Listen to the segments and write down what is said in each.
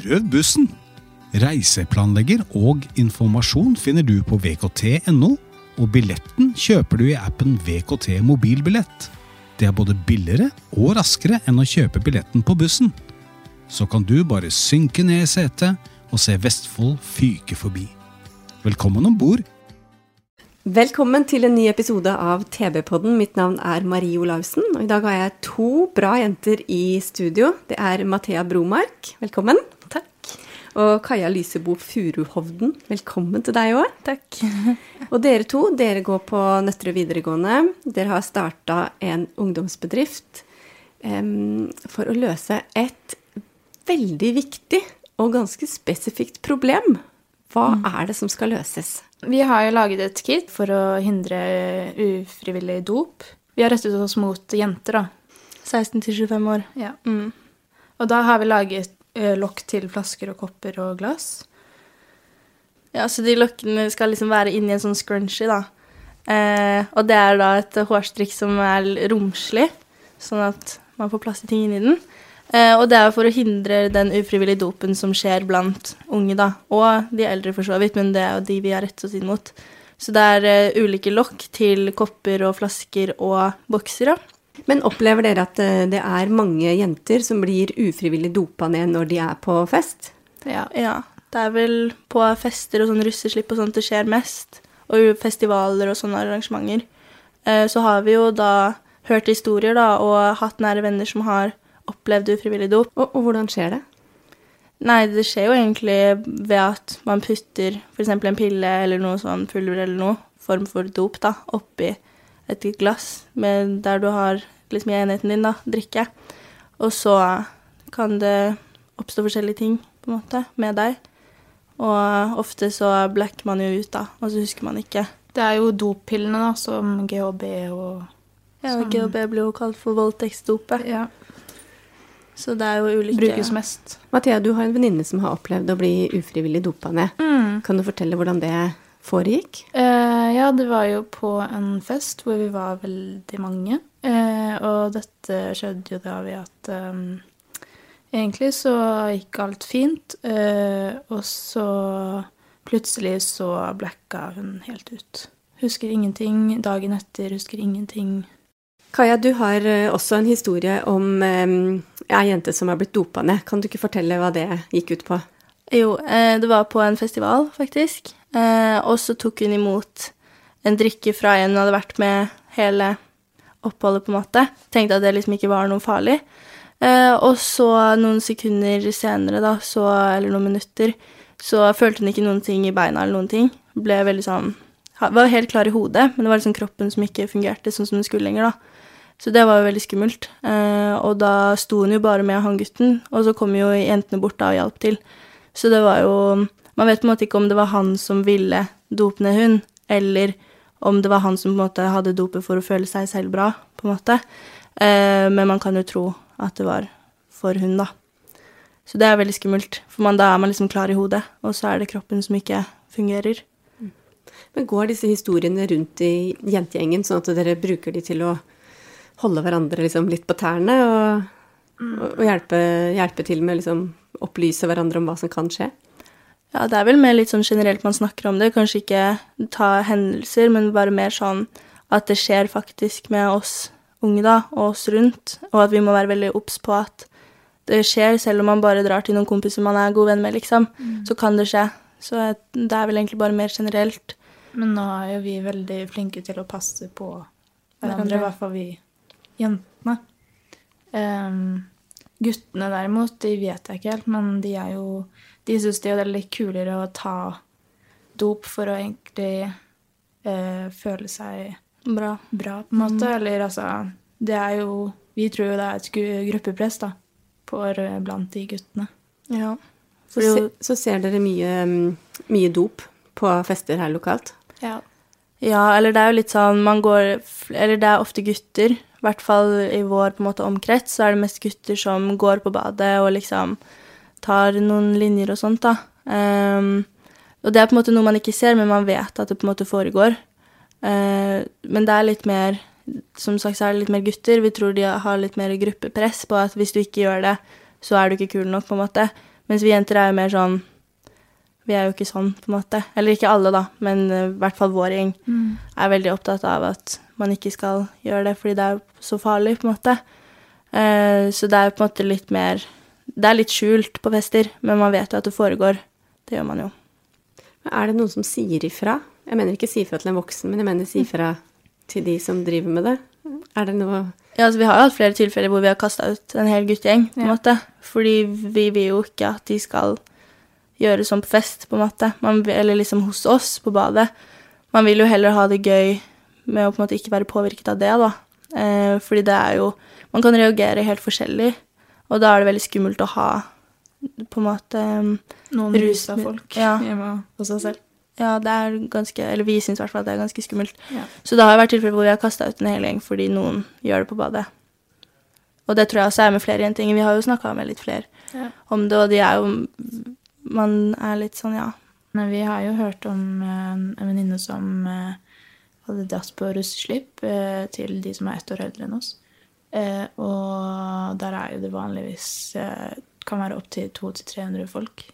Prøv bussen! Reiseplanlegger og informasjon finner du på vkt.no, og billetten kjøper du i appen VKT Mobilbillett. Det er både billigere og raskere enn å kjøpe billetten på bussen. Så kan du bare synke ned i setet og se Vestfold fyke forbi. Velkommen ombord! Velkommen til en ny episode av TB-podden. Mitt navn er Marie Olausen, og i dag har jeg to bra jenter i studio. Det er Mathea Bromark, velkommen. Takk. Og Kaja Lysebo Furuhovden, velkommen til deg også. Takk. Og dere to, dere går på Nøtterøy videregående. Dere har startet en ungdomsbedrift for å løse et veldig viktig og ganske spesifikt problem. Hva er det som skal løses? Vi har jo laget et kit for å hindre ufrivillig dop. Vi har rettet oss mot jenter da. 16-25 år. Ja. Og da har vi laget lokk til flasker og kopper og glass. Ja, så de lokkene skal liksom være inni en sånn scrunchie da. Og det er da et hårstrikk som er romslig, sånn at man får plass i ting inni den. Og det er for å hindre den ufrivillige dopen som skjer blant unge da, og de eldre for så vidt, men det er jo de vi har rettet oss inn mot. Så det er ulike lokk til kopper og flasker og bokser da. Men opplever dere at det er mange jenter som blir ufrivillig dopet ned når de er på fest? Ja, det er vel på fester og sånn russeslipp og sånt det skjer mest, og festivaler og sånne arrangementer. Så har vi jo da hørt historier da, og hatt nære venner som har opplevd ufrivillig dop. Og hvordan skjer det? Nei, det skjer jo egentlig ved at man putter for eksempel en pille eller noe sånn pulver eller noe, form for dop da, oppi et glass der du har liksom i enheten din da, drikke. Og så kan det oppstå forskjellige ting på en måte med deg. Og ofte så blacker man jo ut da, og så husker man ikke. Det er jo doppillene da, som GHB og... Ja, GHB blir jo kalt for voldtektsdopet. Ja. Så det er jo ulike... Brukes mest. Mathea, du har en venninne som har opplevd å bli ufrivillig dopet ned. Kan du fortelle hvordan det foregikk? Ja, det var jo på en fest hvor vi var veldig mange. Og dette skjedde jo da ved at egentlig så gikk alt fint. Og så plutselig så blacka hun helt ut. Husker ingenting. Dagen etter husker ingenting. Kaja, du har også en historie om en jente som har blitt dopet ned. Kan du ikke fortelle hva det gikk ut på? Jo, det var på en festival, faktisk. Og så tok hun imot en drikke fra en hun hadde vært med hele oppholdet på en måte. Tenkte at det liksom ikke var noe farlig. Og så noen sekunder senere da, eller noen minutter, så følte hun ikke noen ting i beina eller noen ting. Ble veldig sånn, var helt klar i hodet, men det var liksom kroppen som ikke fungerte sånn som den skulle lenger da. Så det var jo veldig skummelt. Og da sto hun jo bare med han gutten, og så kom jo jentene bort da og hjalp til. Så det var jo, man vet på en måte ikke om det var han som ville dope ned hun, eller om det var han som på en måte hadde dopet for å føle seg selv bra, på en måte. Men man kan jo tro at det var for hun da. Så det er veldig skummelt, for da er man liksom klar i hodet, og så er det kroppen som ikke fungerer. Men går disse historiene rundt i jentegjengen, sånn at dere bruker de til å holde hverandre liksom litt på tærne og hjelpe til med liksom opplyse hverandre om hva som kan skje? Ja, det er vel mer litt sånn generelt man snakker om det. Kanskje ikke ta hendelser, men bare mer sånn at det skjer faktisk med oss unge da, og oss rundt, og at vi må være veldig obs på at det skjer, selv om man bare drar til noen kompiser man er god venn med, liksom, så kan det skje. Så det er vel egentlig bare mer generelt. Men nå er jo vi veldig flinke til å passe på hverandre, i hvert fall vi jentene. Guttene derimot, de vet jeg ikke helt, men de synes det er litt kulere å ta dop for å egentlig føle seg bra på en måte. Eller altså, det er jo, vi tror jo det er et gruppepress da, blant de guttene. Ja. Så ser dere mye dop på fester her lokalt? Ja, eller det er jo litt sånn, eller det er ofte gutter, i hvert fall i vår på en måte omkrets, så er det mest gutter som går på badet og liksom tar noen linjer og sånt da. Og det er på en måte noe man ikke ser, men man vet at det på en måte foregår. Men det er litt mer, som sagt så er det litt mer gutter. Vi tror de har litt mer gruppepress på at hvis du ikke gjør det, så er du ikke kul nok på en måte. Mens vi jenter jo mer sånn, vi jo ikke sånn på en måte. Eller ikke alle da, men i hvert fall vår gjeng veldig opptatt av at man ikke skal gjøre det, fordi det jo så farlig på en måte. Så det jo på en måte litt mer, det litt skjult på fester, men man vet jo at det foregår. Det gjør man jo. Det noen som sier ifra? Jeg mener ikke si ifra til en voksen, men jeg mener si ifra til de som driver med det. Det noe... Ja, altså vi har jo hatt flere tilfeller hvor vi har kastet ut en hel guttegjeng, på en måte. Fordi vi vil jo ikke at de skal gjøre sånn på fest, på en måte. Eller liksom hos oss på badet. Man vil jo heller ha det gøy med å på en måte ikke være påvirket av det, da. Fordi det jo... Man kan reagere helt forskjellig, og da det veldig skummelt å ha på en måte noen rusa folk hjemme hos seg selv. Ja, det ganske, eller vi synes i hvert fall at det ganske skummelt. Ja. Så det har vært tilfeller hvor vi har kastet ut en hel gjeng fordi noen gjør det på badet. Og det tror jeg også med flere jentinger. Vi har jo snakket med litt flere om det, og de jo, man litt sånn, ja. Men vi har jo hørt om en venninne som hadde dratt på russeslipp til de som 1 år eldre enn oss. Og der jo det vanligvis kan være opp til 200-300 folk.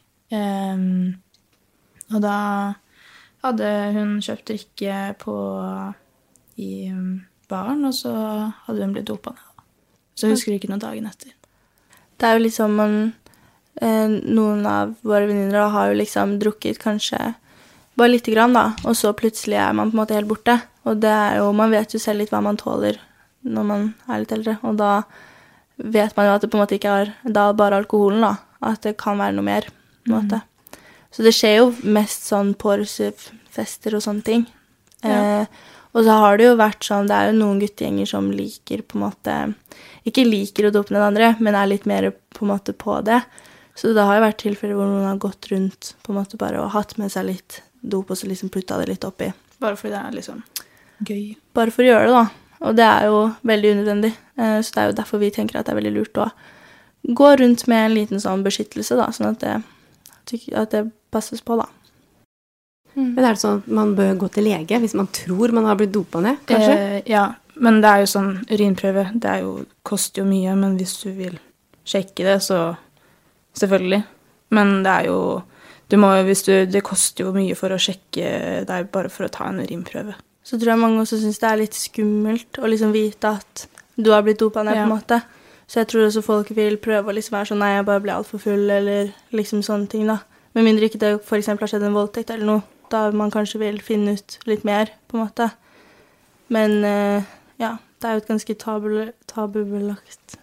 Og da hadde hun kjøpt drikke i baren, og så hadde hun blitt dopet ned. Så husker jeg ikke noen dagen etter. Det jo liksom noen av våre venninner har jo liksom drukket kanskje bare litt grann da, og så plutselig man på en måte helt borte. Og det jo, man vet jo selv litt hva man tåler når man litt eldre, og da vet man jo at det på en måte ikke da bare alkoholen da, at det kan være noe mer på en måte. Så det skjer jo mest sånn på russefester og sånne ting. Og så har det jo vært sånn, det jo noen guttegjenger som liker på en måte, ikke liker å dope ned andre, men litt mer på en måte på det. Så det har jo vært tilfeller hvor noen har gått rundt på en måte bare og hatt med seg litt dop, og så liksom puttet det litt oppi. Bare fordi det liksom gøy. Bare for å gjøre det da. Og det jo veldig unødvendig. Så det jo derfor vi tenker at det veldig lurt å gå rundt med en liten sånn beskyttelse da, sånn at det passes på da. Men det sånn at man bør gå til lege hvis man tror man har blitt dopet ned, kanskje? Ja, men det jo sånn urinprøve. Det koster jo mye, men hvis du vil sjekke det, så selvfølgelig. Men det jo... det koster jo mye for å sjekke deg bare for å ta en urinprøve. Så tror jeg mange også synes det litt skummelt å liksom vite at du har blitt dopet ned på en måte. Så jeg tror også folk vil prøve å liksom være sånn, nei, jeg bare ble alt for full, eller liksom sånne ting da. Men mindre ikke det for eksempel har skjedd en voldtekt eller noe, da man kanskje vil finne ut litt mer på en måte. Men ja, det jo et ganske tabubelagt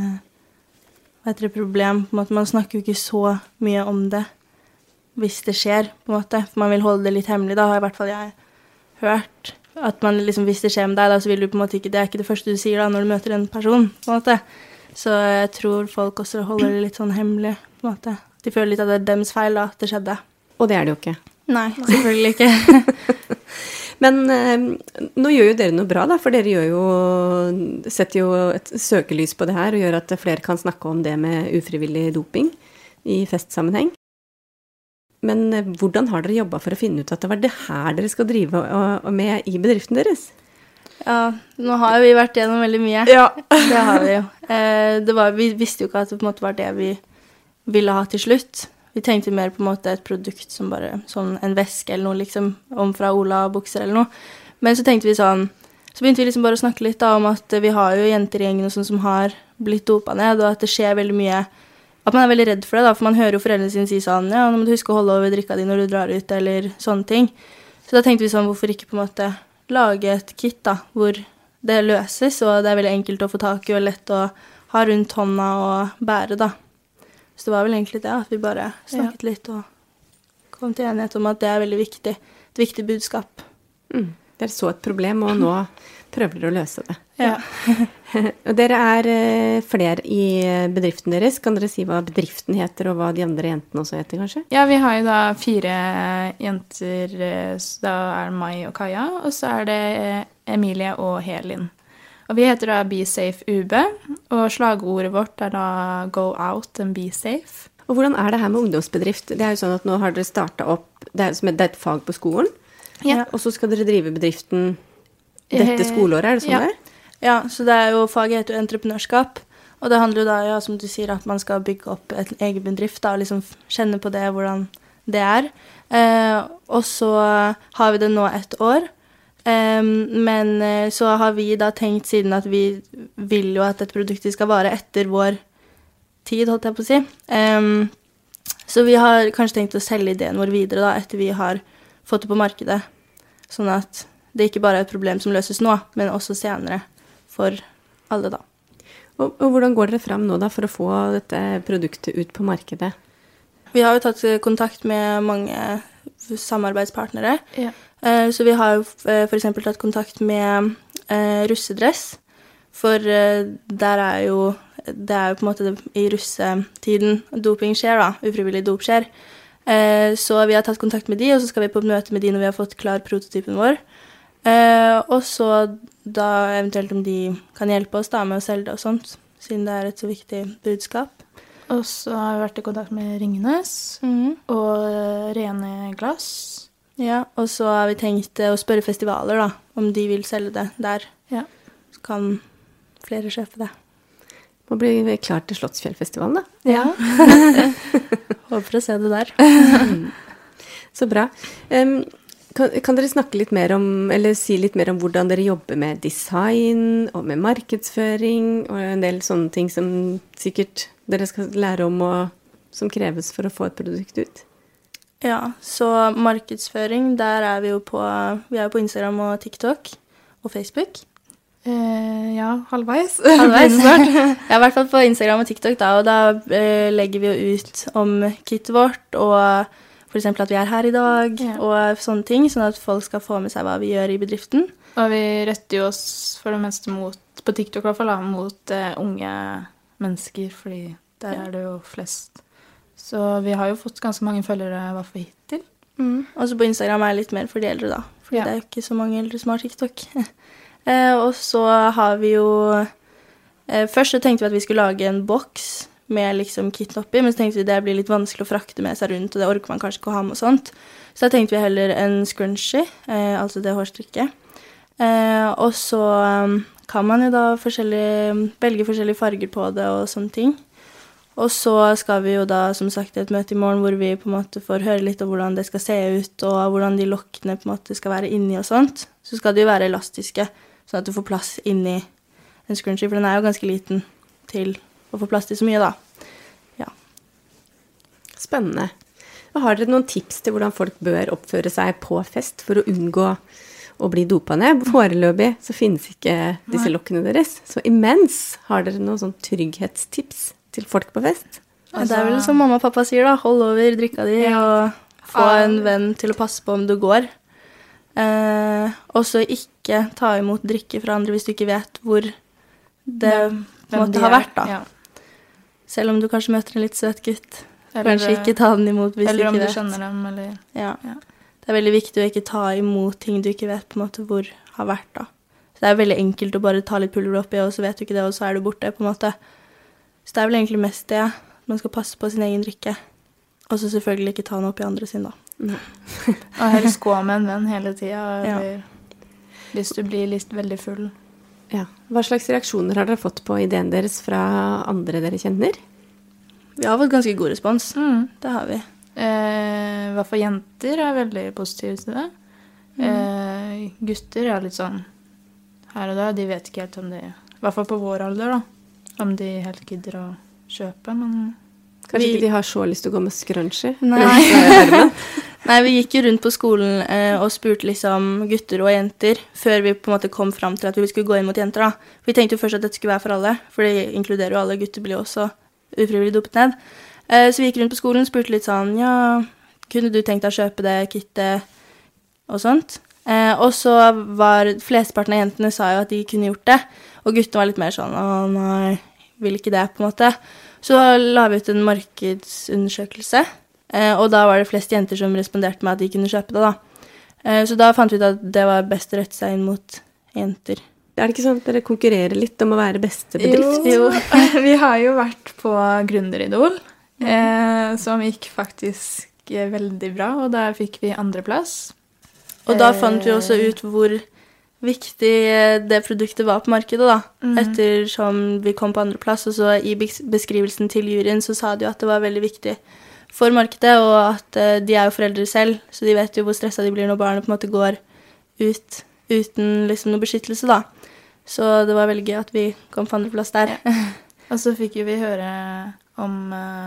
problem på en måte. Man snakker jo ikke så mye om det hvis det skjer på en måte, for man vil holde det litt hemmelig. Da har i hvert fall jeg hørt at man liksom, hvis det skjer med deg, da så vil du på en måte ikke, det ikke det første du sier da når du møter en person på en måte. Så jeg tror folk også holder det litt sånn hemmelig på en måte. De føler litt at det deres feil da, at det skjedde. Og det det jo ikke. Nei, selvfølgelig ikke. Men nå gjør jo dere noe bra da, for dere setter jo et søkelys på det her, og gjør at flere kan snakke om det med ufrivillig doping i festsammenheng. Men hvordan har dere jobbet for å finne ut at det var det her dere skal drive med i bedriften deres? Ja, nå har vi vært gjennom veldig mye. Ja. Det har vi jo. Vi visste jo ikke at det på en måte var det vi ville ha til slutt. Vi tenkte mer på en måte et produkt som bare sånn en veske eller noe liksom, om fra Ola bukser eller noe. Men så tenkte vi sånn, så begynte vi liksom bare å snakke litt da, om at vi har jo jenter i gjengen og sånn som har blitt dopet ned, og at det skjer veldig mye, at man veldig redd for det da, for man hører jo foreldrene sine si sånn, ja, nå må du huske å holde over drikka di når du drar ut, eller sånne ting. Så da tenkte vi sånn, hvorfor ikke på en måte lage et kit da, hvor det løses, og det veldig enkelt å få tak i, og lett å ha rundt hånda og bære da. Så det var vel egentlig det, at vi bare snakket litt og kom til enighet om at det veldig viktig, et viktig budskap. Dere så et problem, og nå prøver dere å løse det. Ja. Og dere flere i bedriften deres. Kan dere si hva bedriften heter, og hva de andre jentene også heter, kanskje? Ja, vi har jo da 4 jenter, så da Mai og Kaja, og så det Emilie og Helin. Og vi heter da Be Safe UB, og slagordet vårt da Go Out and Be Safe. Og hvordan det her med ungdomsbedrift? Det jo sånn at nå har dere startet opp, det det et fag på skolen, og så skal dere drive bedriften dette skoleåret, det sånn der? Ja, så det jo, faget heter jo entreprenørskap, Og det handler jo da, ja, som du sier, at man skal bygge opp et egen bedrift da, og liksom kjenne på det, hvordan det er. Og så har vi det nå 1 år. Men så har vi da tenkt siden at vi vil jo at dette produktet skal vare etter vår tid, holdt jeg på å si. Så vi har kanskje tenkt å selge ideen vår videre da, etter vi har fått det på markedet. Sånn at det ikke bare er et problem som løses nå, men også senere for alle da. Og hvordan går dere frem nå da for å få dette produktet ut på markedet? Vi har jo tatt kontakt med mange samarbeidspartnere. Ja. Så vi har jo for eksempel tatt kontakt med russedress, for der er jo, det er jo på en måte i russetiden doping skjer da, ufrivillig dop skjer. Så vi har tatt kontakt med de, og så skal vi på et møte med de når vi har fått klar prototypen vår. Og så da eventuelt om de kan hjelpe oss da med å selge det og sånt, siden det er et så viktig budskap. Og så har vi vært i kontakt med Ringnes og Rene Glass. Ja, og så har vi tenkt å spørre festivaler da, om de vil selge det der. Ja. Så kan flere kjøpe det. Må bli klar til Slottsfjellfestivalen da. Ja. Håper å se det der. Så bra. Kan dere snakke litt mer om, eller si litt mer om hvordan dere jobber med design og med markedsføring og en del sånne ting som sikkert dere skal lære om og som kreves for å få et produkt ut? Ja, så markedsføring, der er vi jo på Instagram og TikTok og Facebook. Ja, halvveis. Halvveis. Ja, i hvert fall på Instagram og TikTok da, og da legger vi jo ut om kittet vårt, og for eksempel at vi er her i dag, og sånne ting, sånn at folk skal få med seg hva vi gjør i bedriften. Og vi retter jo oss for det meste mot, på TikTok i hvert fall, mot unge mennesker, fordi der er det jo flest. Så vi har jo fått ganske mange følgere i hvert fall hittil. Og så på Instagram er det litt mer for de eldre da, fordi det er jo ikke så mange eldre som har TikTok. Og så har vi jo først så tenkte vi at vi skulle lage en boks med liksom kitten oppi, men så tenkte vi det blir litt vanskelig å frakte med seg rundt, og det orker man kanskje ikke å ha med og sånt. Så da tenkte vi heller en scrunchie, altså det hårstrykket. Og så kan man jo da velge forskjellige farger på det og sånne ting. Og så skal vi jo da, som sagt, et møte i morgen hvor vi på en måte får høre litt om hvordan det skal se ut, og hvordan de lokkene på en måte skal være inni og sånt. Så skal de jo være elastiske, sånn at du får plass inni en scrunchie, for den er jo ganske liten til å få plass til så mye da. Ja. Spennende. Har dere noen tips til hvordan folk bør oppføre seg på fest for å unngå å bli dopet ned? Foreløpig så finnes ikke disse lokkene deres. Så imens har dere noen sånn trygghetstips til folk på fest? Altså, det er vel som mamma og pappa sier da, hold over drikka di og få en venn til å passe på om du går. Og så ikke ta imot drikke fra andre hvis du ikke vet hvor det måtte ha vært da. Ja. Selv om du kanskje møter en litt søt gutt. Kanskje ikke ta den imot hvis du ikke vet. Eller om du skjønner dem, eller... Ja. Det er veldig viktig å ikke ta imot ting du ikke vet på en måte hvor har vært da. Så det er veldig enkelt å bare ta litt pulver oppi, og så vet du ikke det, og så er du borte på en måte. Så det er vel egentlig mest det. Man skal passe på sin egen drikke. Og så selvfølgelig ikke ta den opp i andre sin da. Og helst gå med en venn hele tiden, eller hvis du blir litt veldig full. Ja. Hva slags reaksjoner har dere fått på ideen deres fra andre dere kjenner? Vi har fått ganske god respons. Det har vi. I hvert fall jenter er veldig positive til det. Gutter er litt sånn her og der. De vet ikke helt om de, i hvert fall på vår alder da, om de helt gidder å kjøpe, men... Kanskje ikke de har så lyst til å gå med scrunchie? Nei, vi gikk jo rundt på skolen og spurte liksom gutter og jenter før vi på en måte kom frem til at vi skulle gå inn mot jenter da. Vi tenkte jo først at dette skulle være for alle, for det inkluderer jo alle. Gutter blir jo også ufrivillig dopet ned. Så vi gikk rundt på skolen og spurte litt sånn, ja, kunne du tenkt deg å kjøpe det kittet og sånt? Og så var flesteparten av jentene sa jo at de kunne gjort det, og guttene var litt mer sånn, å nei, vil ikke det på en måte. Så la vi ut en markedsundersøkelse, og da var det flest jenter som responderte med at de kunne kjøpe det da. Så da fant vi ut at det var best å rette seg inn mot jenter. Er det ikke sånn at dere konkurrerer litt om å være beste bedrift? Jo. Vi har jo vært på Gründeridol, som gikk faktisk veldig bra, og der fikk vi 2. plass. Og da fant vi også ut hvor viktig det produktet var på markedet, da. Ettersom vi kom på andreplass, og så i beskrivelsen til juryen så sa de jo at det var veldig viktig for markedet, og at de er jo foreldre selv, så de vet jo hvor stresset de blir når barnet på en måte går ut uten liksom noe beskyttelse, da. Så det var veldig gøy at vi kom på andreplass der. Og så fikk jo vi høre om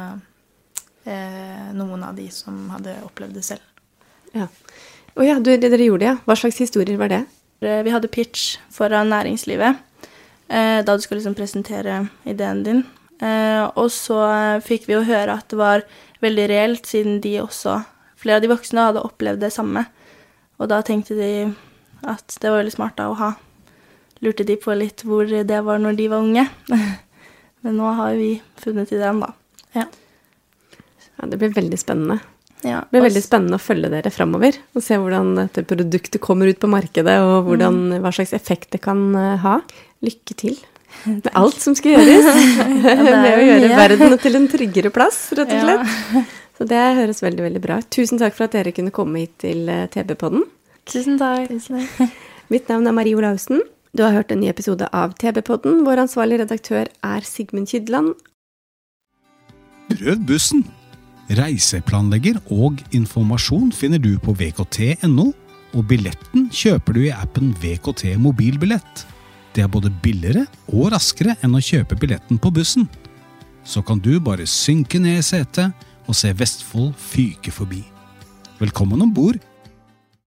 noen av de som hadde opplevd det selv. Ja. Og ja, dere gjorde det, ja. Hva slags historier var det? Vi hadde pitch foran næringslivet, da du skulle liksom presentere ideen din. Og så fikk vi jo høre at det var veldig reelt, siden de også, flere av de voksne hadde opplevd det samme. Og da tenkte de at det var veldig smart da å lurte de på litt hvor det var når de var unge. Men nå har vi funnet ideen da. Ja, det blir veldig spennende. Ja, det blir veldig spennende å følge dere fremover, og se hvordan dette produktet kommer ut på markedet, og hva slags effekt det kan ha. Lykke til med alt som skal gjøres. Med å gjøre verden til en tryggere plass, rett og slett. Ja. Så det høres veldig, veldig bra. Tusen takk for at dere kunne komme hit til TB-podden. Tusen takk. Mitt navn er Marie Olausen. Du har hørt en ny episode av TB-podden. Vår ansvarlig redaktør er Sigmund Kydland. Prøv bussen! Reiseplanlegger og informasjon finner du på vkt.no, og billetten kjøper du i appen VKT mobilbillett. Det er både billigere og raskere enn å kjøpe billetten på bussen. Så kan du bare synke ned i setet og se Vestfold fyke forbi. Velkommen ombord!